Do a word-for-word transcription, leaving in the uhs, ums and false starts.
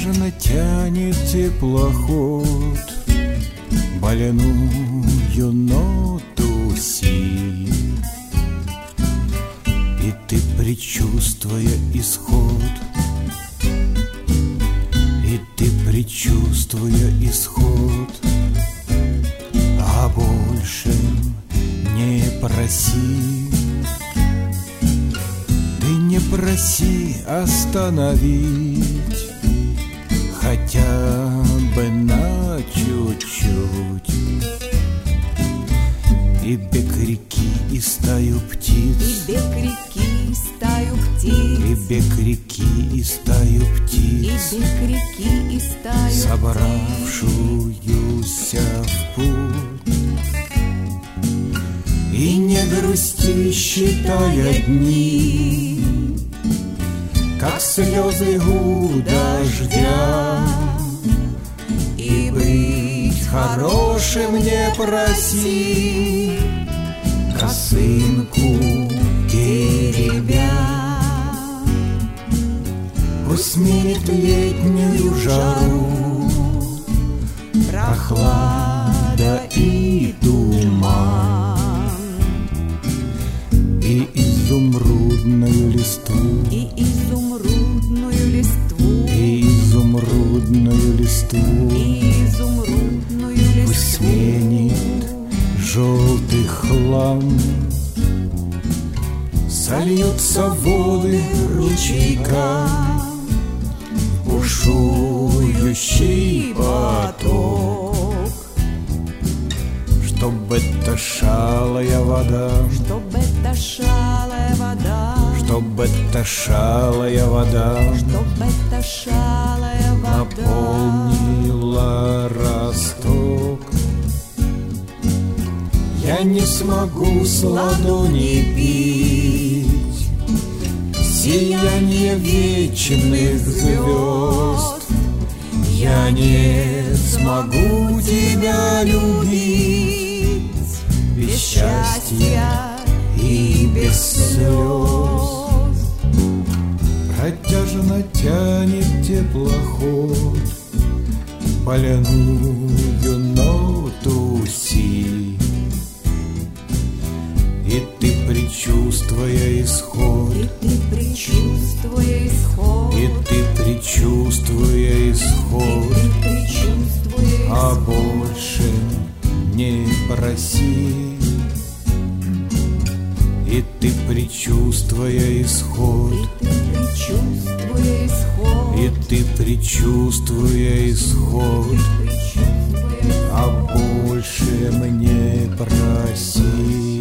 Протяжно тянет теплоход больную ноту си, и ты, предчувствуя исход, и ты, предчувствуя исход, о большем не проси. Ты не проси остановить хотя бы на чуть-чуть. И бег реки, и стаю птиц, и бег реки, и стаю птиц, и бег реки, и стаю птиц, и бег реки, и стаю собравшуюся в путь. И не грусти, считая дни, как слезы у дождя, и быть хорошим не проси, косынку теребя. Пусть сменит летнюю жару прохлада и туман, и изумрудную листву, и изумрудную листву, и изумрудную листву, и изумрудную листву. пусть сменит желтый хлам, сольются воды ручейка в бушующий поток, чтоб эта шалая вода, Чтоб эта шалая вода, чтоб эта шалая вода чтоб эта шалая вода наполнила росток. Я не смогу с ладони пить сияние вечных звезд. Я не смогу тебя любить без счастья и без слез. Протяжно тянет теплоход больную ноту си, и ты, предчувствуя исход, И ты, предчувствуя исход, и ты, предчувствуя исход, и ты, предчувствуя а исход, больше не проси. И ты, предчувствуя исход, и ты, предчувствуя исход, и ты, предчувствуя исход, предчувствуя а больше мне проси.